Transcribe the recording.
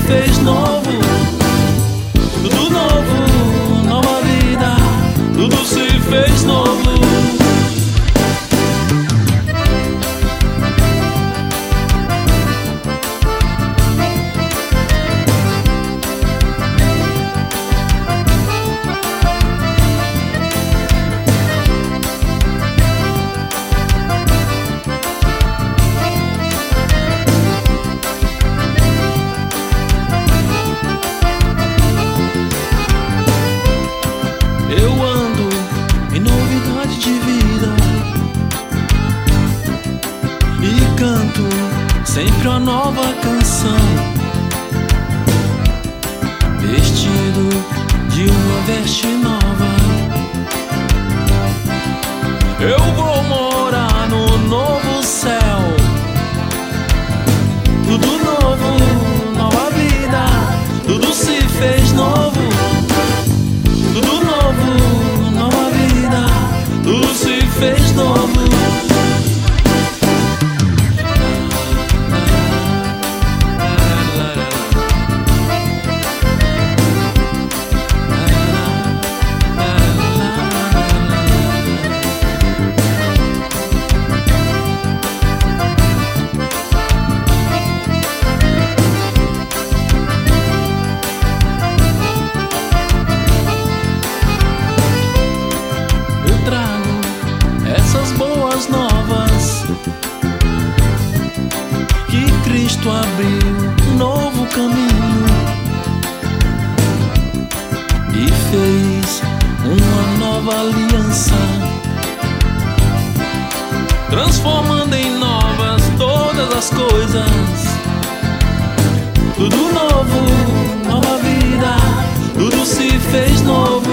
fez novo. Tudo novo, nova vida, tudo se fez novo. Eu ando em novidade de vida e canto sempre uma nova canção, vestido de uma veste nova. Eu vou morar no novo céu. Tudo novo, nova vida, tudo se fez novo. Tudo novo, nova vida, tudo se fez novo. Boas novas, que Cristo abriu um novo caminho e fez uma nova aliança, transformando em novas todas as coisas. Tudo novo, nova vida, tudo se fez novo.